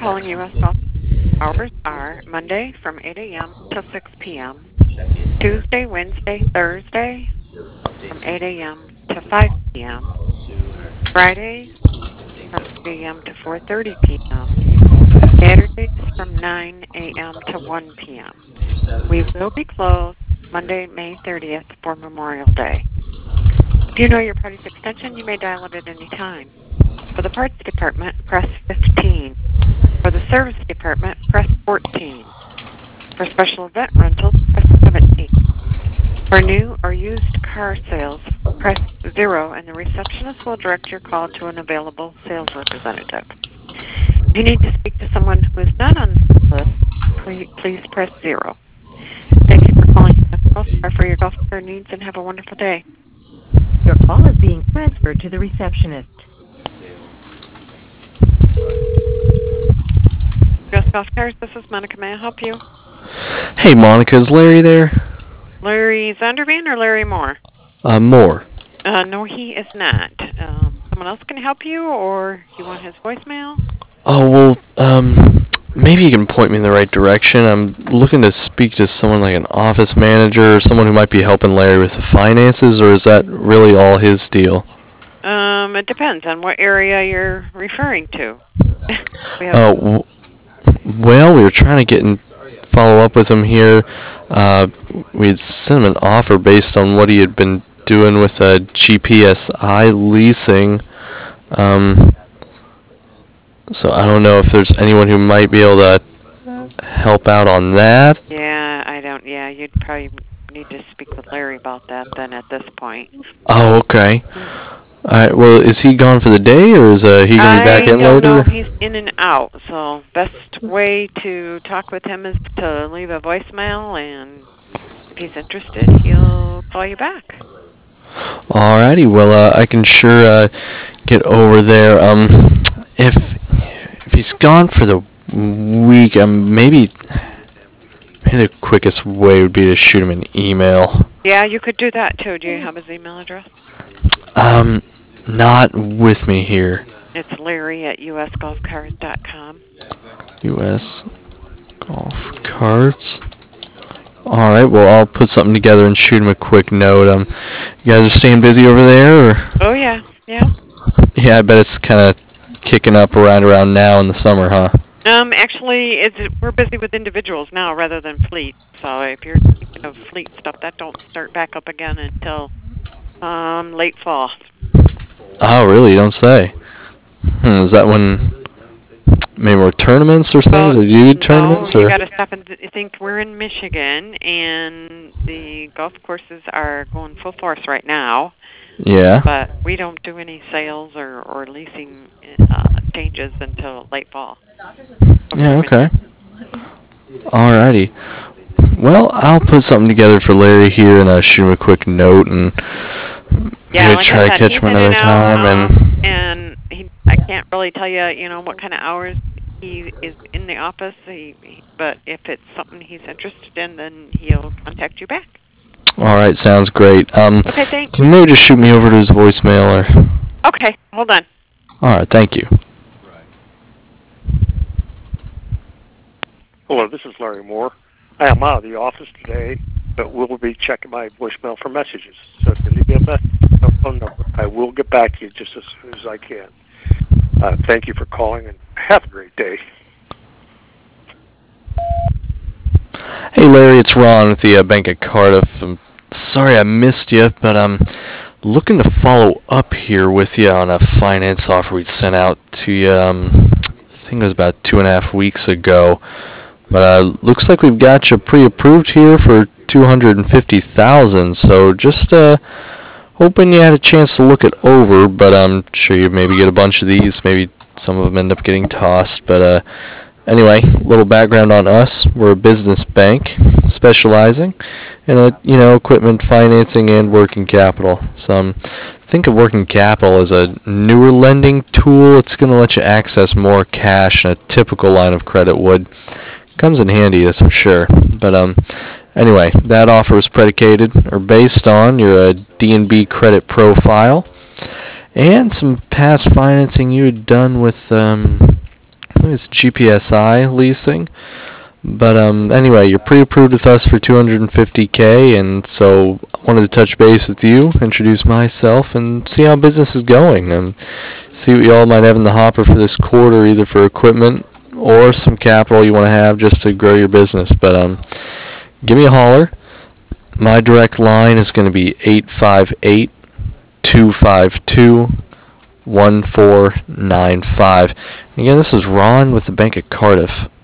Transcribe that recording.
calling U.S. Golf. Hours are Monday from 8 a.m. to 6 p.m., Tuesday, Wednesday, Thursday from 8 a.m. to 5 p.m., Fridays from 3 a.m. to 4:30 p.m., Saturdays from 9 a.m. to 1 p.m. We will be closed Monday, May 30th for Memorial Day. If you know your party's extension, you may dial it at any time. For the parts department, press 15. For the service department, press 14. For special event rentals, press 17. For new or used car sales, press 0 and the receptionist will direct your call to an available sales representative. If you need to speak to someone who is not on this list, please press 0. Thank you for calling Golf Car for your golf car needs and have a wonderful day. Your call is being transferred to the receptionist. U.S. Golf Cars, this is Monica. May I help you? Hey, Monica, is Larry there? Larry Zondervan or Larry Moore? Moore. No, he is not. Someone else can help you, or you want his voicemail? Oh, well, maybe you can point me in the right direction. I'm looking to speak to someone like an office manager or someone who might be helping Larry with the finances, or is that really all his deal? It depends on what area you're referring to. Well, we were trying to follow up with him here. We had sent him an offer based on what he had been doing with GPSI leasing. So I don't know if there's anyone who might be able to help out on that. Yeah, I don't. Yeah, you'd probably need to speak with Larry about that then at this point. Oh, okay. All right. Well, is he gone for the day, or is he going to be back in later? I don't know. He's in and out, so best way to talk with him is to leave a voicemail, and if he's interested, he'll call you back. Alrighty. Well, I can sure get over there. If he's gone for the week, maybe the quickest way would be to shoot him an email. Yeah, you could do that too. Do you have his email address? Not with me here. It's Larry at usgolfcarts.com. US Golf Carts. All right. Well, I'll put something together and shoot him a quick note. You guys are staying busy over there, or? Oh yeah. Yeah, I bet it's kind of kicking up around now in the summer, huh? Actually, we're busy with individuals now rather than fleet. So if you're thinking of fleet stuff, that don't start back up again until late fall. Oh, really? You don't say. Is that when maybe more tournaments or things? Or do you do tournaments? No, you got to stop and think. We're in Michigan, and the golf courses are going full force right now. Yeah. But we don't do any sales or leasing changes until late fall. Yeah, okay. Alrighty. Well, I'll put something together for Larry here and shoot him a quick note and maybe try to catch him another time. And I can't really tell you, what kind of hours he is in the office. But if it's something he's interested in, then he'll contact you back. All right, sounds great. Okay, thanks. Can you maybe just shoot me over to his voicemail? Okay, hold on. All right, thank you. Hello, this is Larry Moore. I am out of the office today, but we'll be checking my voicemail for messages. So if you leave me a message, no phone number, I will get back to you just as soon as I can. Thank you for calling, and have a great day. Hey, Larry, it's Ron with the Bank of Cardiff. I'm sorry I missed you, but I'm looking to follow up here with you on a finance offer we sent out to you. I think it was about 2.5 weeks ago. But looks like we've got you pre-approved here for $250,000. So just hoping you had a chance to look it over. But I'm sure you maybe get a bunch of these. Maybe some of them end up getting tossed. But anyway, a little background on us. We're a business bank specializing in equipment financing and working capital. So think of working capital as a newer lending tool. It's going to let you access more cash than a typical line of credit would. Comes in handy, that's for sure. But anyway, that offer is based on your D&B credit profile and some past financing you had done with think it's GPSI leasing. But anyway, you're pre-approved with us for $250K, and so I wanted to touch base with you, introduce myself, and see how business is going, and see what y'all might have in the hopper for this quarter, either for equipment or some capital you want to have just to grow your business. But give me a holler. My direct line is going to be 858-252-1495. Again, this is Ron with the Bank of Cardiff.